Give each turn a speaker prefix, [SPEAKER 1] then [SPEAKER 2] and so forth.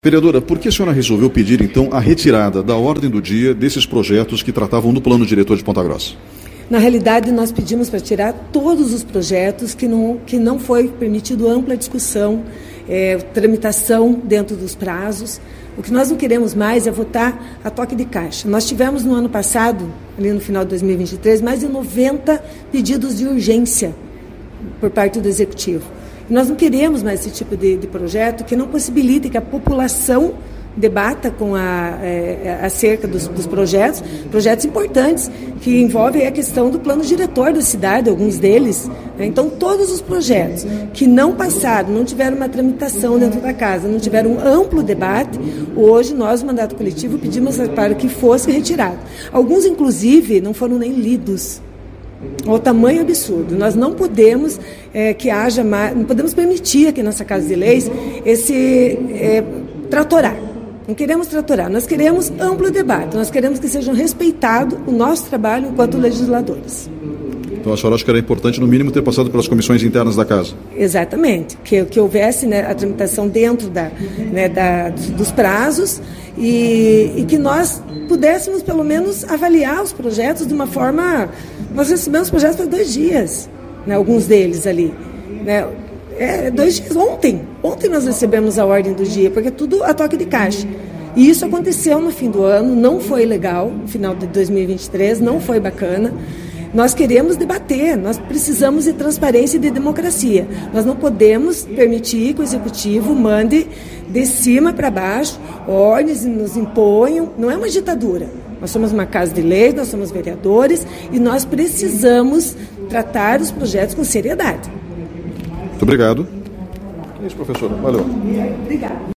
[SPEAKER 1] Vereadora, por que a senhora resolveu pedir, então, a retirada da ordem do dia desses projetos que tratavam do plano diretor de Ponta Grossa?
[SPEAKER 2] Na realidade, nós pedimos para tirar todos os projetos que não foi permitido ampla discussão, tramitação dentro dos prazos. O que nós não queremos mais é votar a toque de caixa. Nós tivemos no ano passado, ali no final de 2023, mais de 90 pedidos de urgência por parte do Executivo. E nós não queremos mais esse tipo de projeto que não possibilite que a população debata com acerca dos projetos importantes, que envolvem a questão do plano diretor da cidade, alguns deles. Então, todos os projetos que não passaram, não tiveram uma tramitação dentro da casa, não tiveram um amplo debate, hoje nós, o mandato coletivo, pedimos para que fosse retirado. Alguns, inclusive, não foram nem lidos. O tamanho absurdo. Nós não podemos que haja mais, não podemos permitir aqui na nossa Casa de Leis esse tratorar. Não queremos tratorar, nós queremos amplo debate, nós queremos que seja respeitado o nosso trabalho enquanto legisladores.
[SPEAKER 1] Então a senhora acha que era importante, no mínimo, ter passado pelas comissões internas da Casa? Exatamente,
[SPEAKER 2] que houvesse, né, a tramitação dentro dos prazos e que nós pudéssemos, pelo menos, avaliar os projetos de uma forma... Nós recebemos projetos por 2 dias, né, alguns deles ali, né? 2 dias, ontem nós recebemos a ordem do dia, porque é tudo a toque de caixa. E isso aconteceu no fim do ano, não foi legal, no final de 2023, não foi bacana. Nós queremos debater, nós precisamos de transparência e de democracia. Nós não podemos permitir que o Executivo mande de cima para baixo ordens e nos imponham. Não é uma ditadura. Nós somos uma Casa de Leis, nós somos vereadores e nós precisamos tratar os projetos com seriedade.
[SPEAKER 1] Muito obrigado. É isso, professora. Valeu.
[SPEAKER 2] Obrigada.